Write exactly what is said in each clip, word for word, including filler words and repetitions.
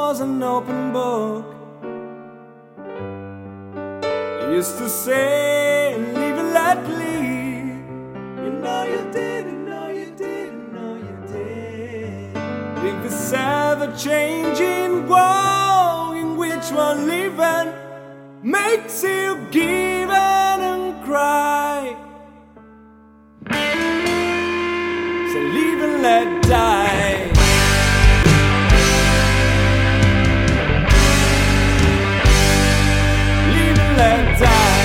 was an open book. You used to say, live and let lead. You know you did, you know you did, you know you did. With this ever-changing world in which one living makes you give and cry. So live and let die. Live and let die.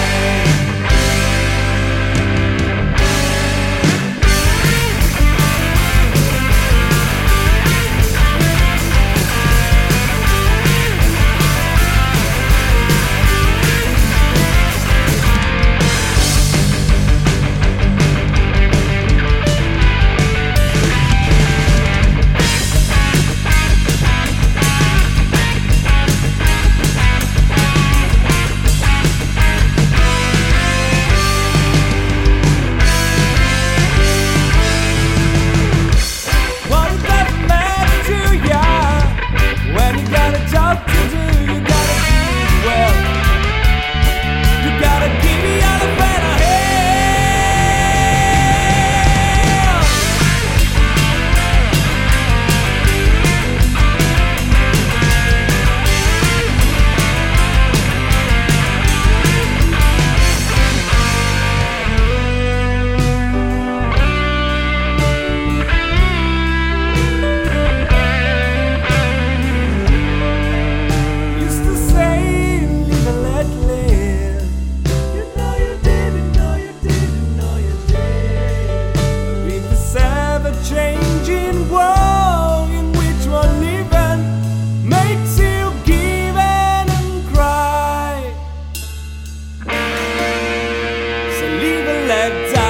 Changing world in which one living makes you give and cry. So live and let die.